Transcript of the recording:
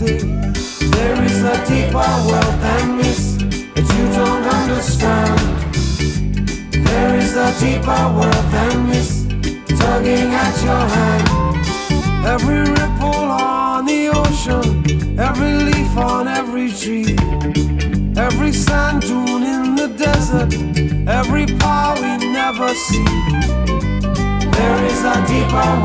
say there is a deeper world than this that you don't understand. There is a deeper world than this tugging at your hand. Every ripple on the ocean, every leaf on every tree, every sand dune in the desert, every power we never see. There is a deeper